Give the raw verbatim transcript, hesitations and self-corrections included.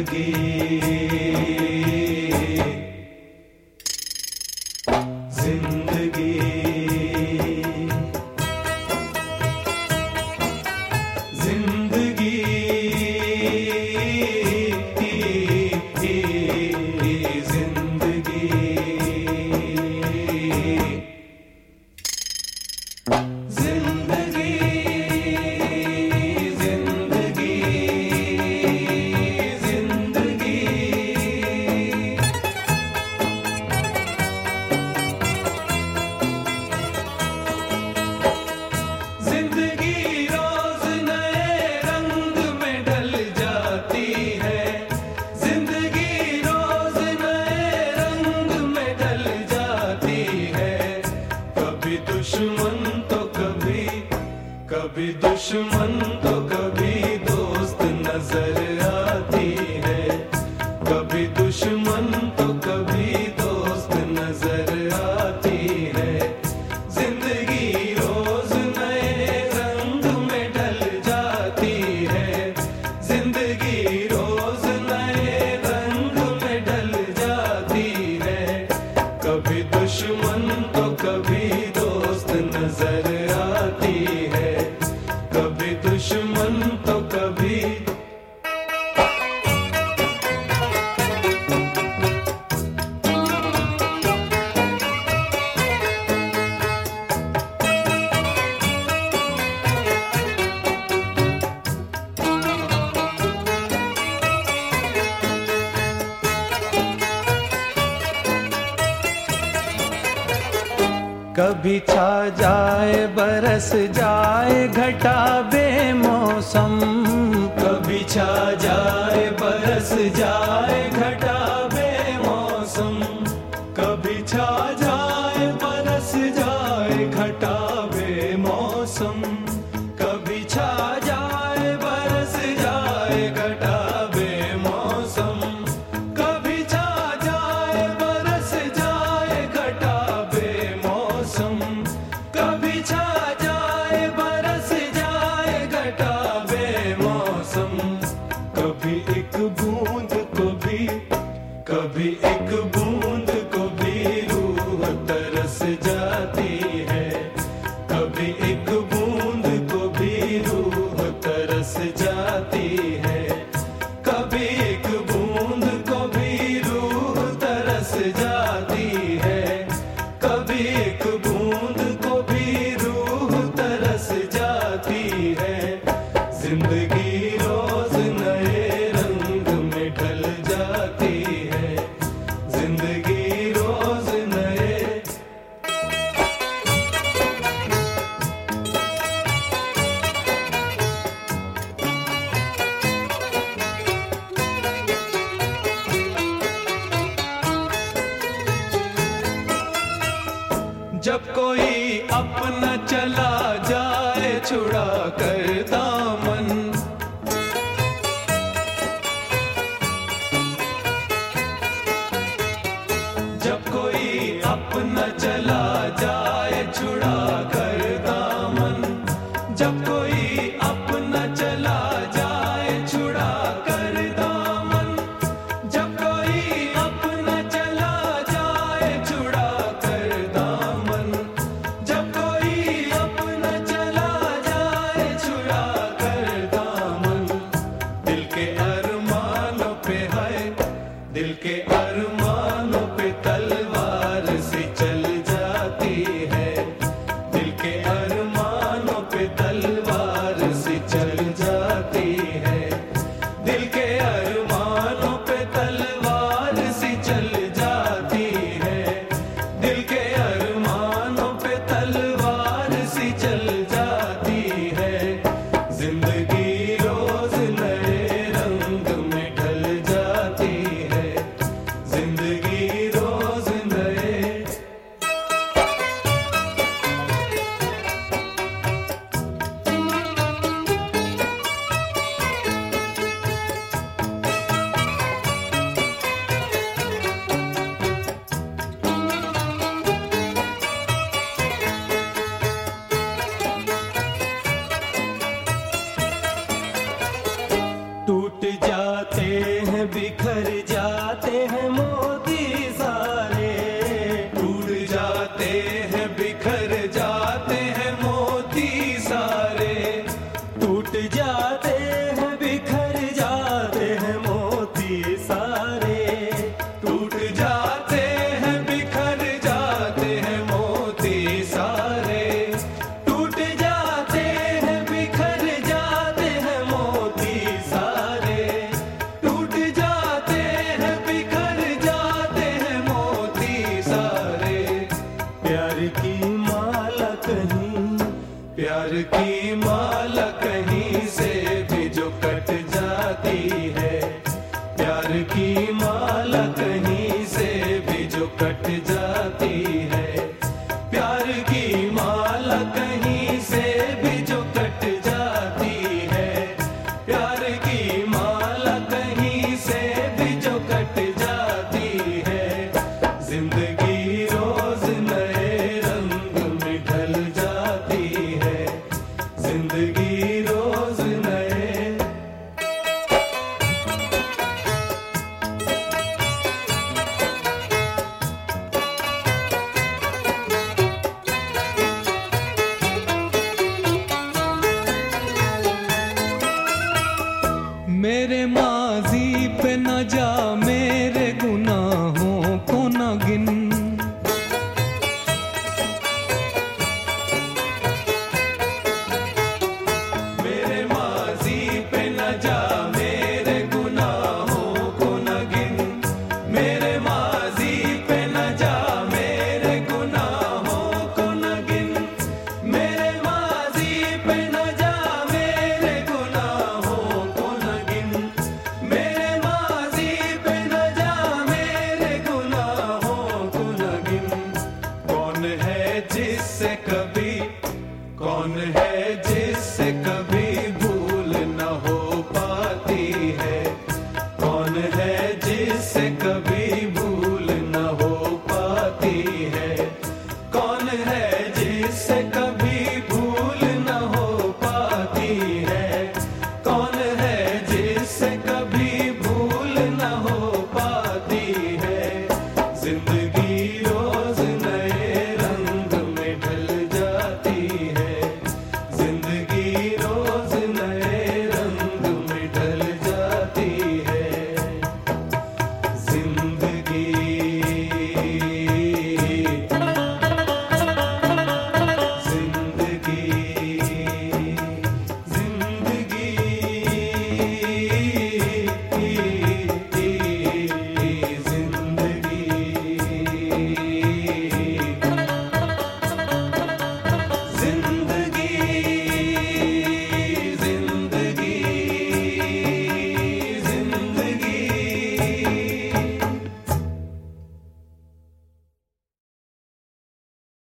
कभी छा जाए बरस जाए घटा बेमौसम, कभी छा जाए बरस जाए घटा बेमौसम, कभी छा जाए बरस जाए घटा बेमौसम, कभी छा जाए बरस जाए घटा बेमौसम, कभी छा जाए बरस जाए घटा बेमौसम, कभी छा जाए बरस जाए घटा बेमौसम, कभी एक बूंद को भी, कभी एक बूंद को भी रूह तरस जाती है, कभी एक बूंद को भी रूह तरस जाती है, कभी एक बूंद को भी रूह तरस जाती है, कभी एक बूंद को भी रूह तरस जाती है। जिंदगी रोज नए रंग में ढल जाती है, जिंदगी रोज नए। जब कोई अपना चला जाए छुड़ा कर दामन, जब कोई अपना चला जाए छुड़ा कर दामन, जब कोई अपना चला जाए छुड़ा कर दामन, जब कोई अपना चला जाए छुड़ा कर दामन, जब कोई हैं बिखर जाते हैं मोती सारे, टूट जाते हैं बिखर जाते हैं मोती सारे, टूट जाते हैं बिखर जाते हैं मोती सारे, टूट जाते हैं बिखर जाते हैं मोती सारे, टूट जाते हैं बिखर जाते हैं मोती सारे, टूट जाते हैं बिखर जाते हैं मोती सारे। प्यार की माला कहीं, प्यार की माला कहीं से भी जो कट जाती है, प्यार की माला कहीं से भी जो कट जाती है, प्यार की माला कहीं से भी जो कट जाती है, प्यार की माला कहीं से भी जो कट जाती है। जिंदगी रोज नए रंग में ढल जाती है, जिंदगी रोज नए। मेरे माजी पे न जा, मेरे गुनाहों को न गिन, मेरे माजी पे न जा, मेरे गुनाहों को न गिन, मेरे माजी पे न जा, मेरे गुनाहों को न गिन, मेरे माजी पे न जा, मेरे गुनाहों को न गिन, मेरे माजी पे न जा, मेरे गुनाहों को न गिन। कौन है जिससे कभी, कौन है जिससे कभी भूल न हो पाती है, कौन है जिससे कभी भूल न हो पाती है, कौन है जिससे कभी भूल न हो पाती है, कौन है जिससे कभी भूल न हो पाती है। जिंदगी रोज नए रंग में ढल जाती है, जिंदगी रोज नए रंग में ढल जाती है। जिंदगी जिंदगी जिंदगी जिंदगी